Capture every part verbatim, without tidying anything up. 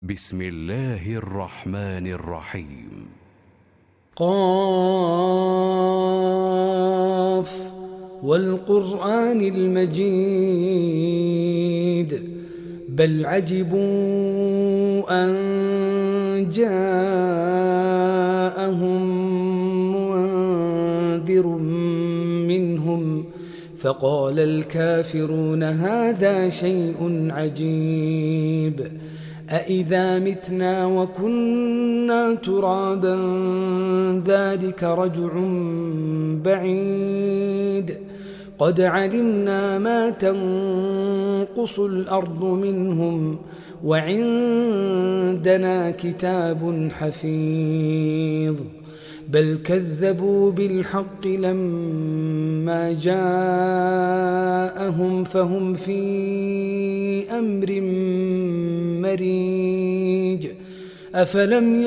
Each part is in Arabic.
بسم الله الرحمن الرحيم. قاف والقرآن المجيد بل عجبوا أن جاءهم منذر منهم فقال الكافرون هذا شيء عجيب أإذا متنا وكنا ترابا ذلك رجع بعيد قد علمنا ما تنقص الأرض منهم وعندنا كتاب حفيظ بل كذبوا بالحق لما جاءهم فهم في أمر مريج أفلم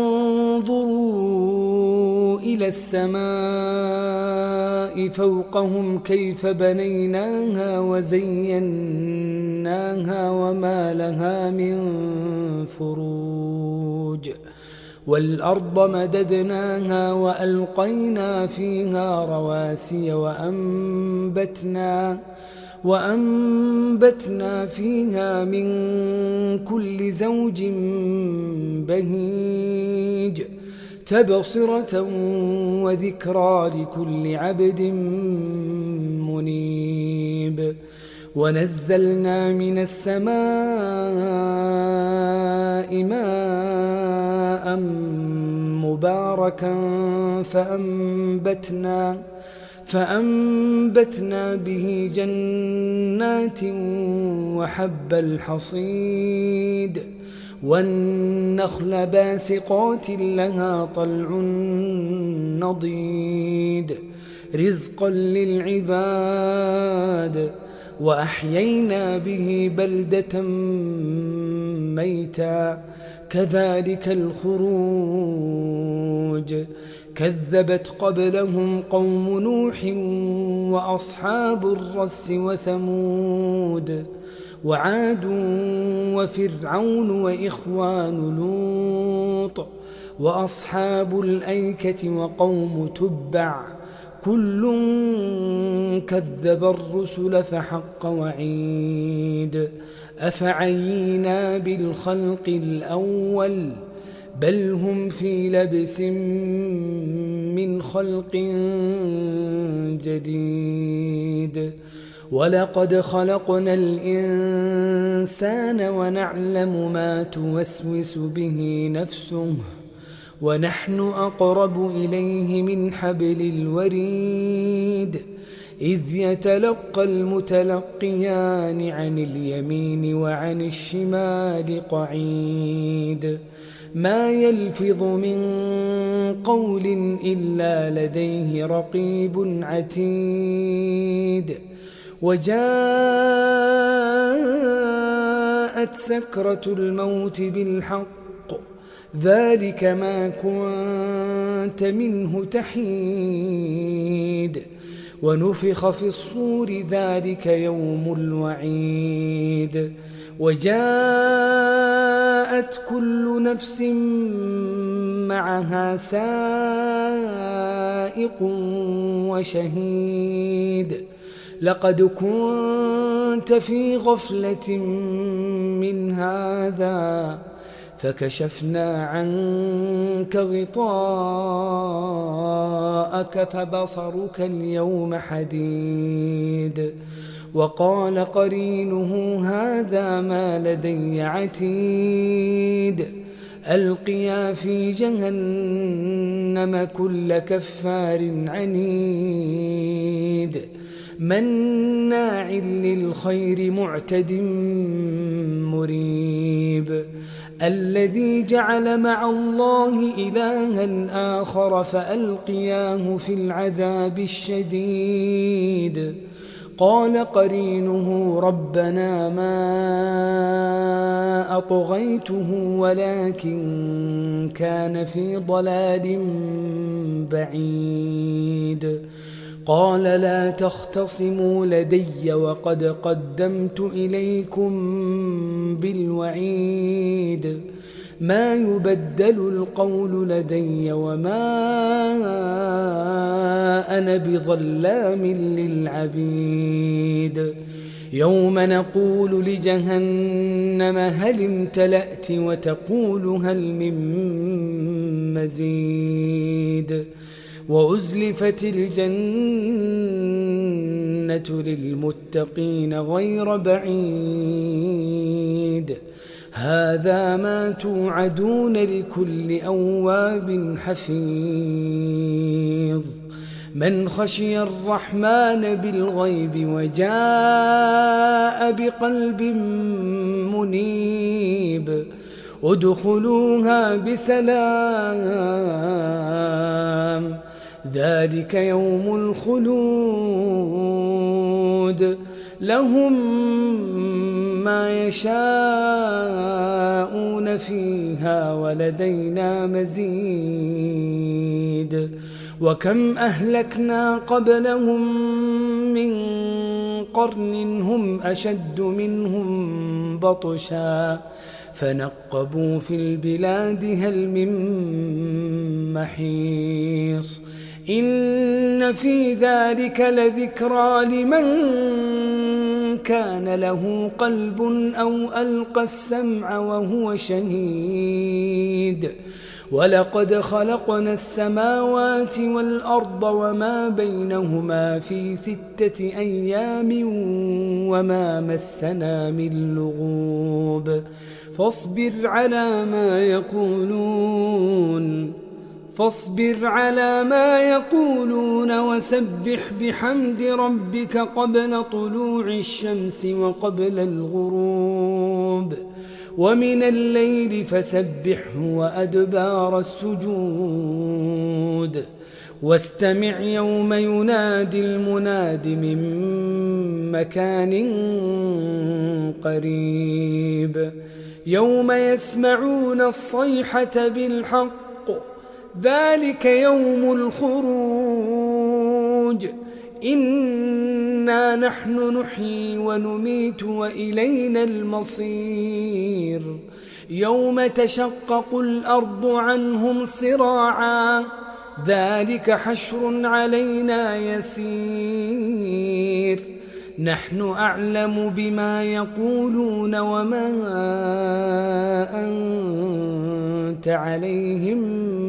ينظروا إلى السماء فوقهم كيف بنيناها وزيناها وما لها من فروج والأرض مددناها وألقينا فيها رواسي وأنبتنا وأنبتنا فيها من كل زوج بهيج تبصرة وذكرى لكل عبد منيب ونزلنا من السماء ماء مباركا فأنبتنا فأنبتنا به جنات وحب الحصيد والنخل باسقات لها طلع نضيد رزقا للعباد وأحيينا به بلدة ميتا كذلك الخروج كذبت قبلهم قوم نوح وأصحاب الرس وثمود وعاد وفرعون وإخوان لوط وأصحاب الأيكة وقوم تبع كل كذب الرسل فحق وعيد أفعينا بالخلق الأول بل هم في لبس من خلق جديد ولقد خلقنا الإنسان ونعلم ما توسوس به نفسه ونحن أقرب إليه من حبل الوريد إذ يتلقى المتلقيان عن اليمين وعن الشمال قعيد ما يلفظ من قول إلا لديه رقيب عتيد وجاءت سكرة الموت بالحق ذلك ما كنت منه تحيد ونفخ في الصور ذلك يوم الوعيد وجاءت كل نفس معها سائق وشهيد لقد كنت في غفلة من هذا فكشفنا عنك غطاءك فبصرك اليوم حديد وقال قرينه هذا ما لدي عتيد ألقيا في جهنم كل كفار عنيد مناع للخير معتد مريب الذي جعل مع الله إلها آخر فألقياه في العذاب الشديد قال قرينه ربنا ما أطغيته ولكن كان في ضلال بعيد قال لا تختصموا لدي وقد قدمت إليكم بالوعيد ما يبدل القول لدي وما أنا بظلام للعبيد يوم نقول لجهنم هل امتلأت وتقول هل من مزيد وأزلفت الجنة للمتقين غير بعيد هذا ما توعدون لكل أواب حفيظ من خشي الرحمن بالغيب وجاء بقلب منيب ادخلوها بسلام ذلك يوم الخلود لهم ما يشاءون فيها ولدينا مزيد وكم أهلكنا قبلهم من قرن هم أشد منهم بطشا فنقبوا في البلاد هل من محيص إن في ذلك لذكرى لمن كان له قلب أو ألقى السمع وهو شهيد ولقد خلقنا السماوات والأرض وما بينهما في ستة أيام وما مسنا من لغوب فاصبر على ما يقولون فاصبر على ما يقولون وسبح بحمد ربك قبل طلوع الشمس وقبل الغروب ومن الليل فسبحه وأدبار السجود واستمع يوم ينادي المناد من مكان قريب يوم يسمعون الصيحة بالحق ذلك يوم الخروج إنا نحن نحيي ونميت وإلينا المصير يوم تشقق الأرض عنهم صراعا ذلك حشر علينا يسير نحن أعلم بما يقولون وما أنت عليهم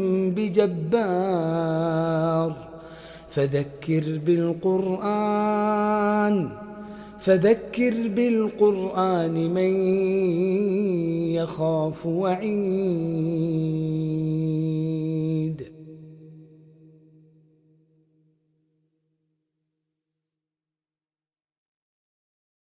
بجبار فذكر بالقرآن فذكر بالقرآن من يخاف وعيد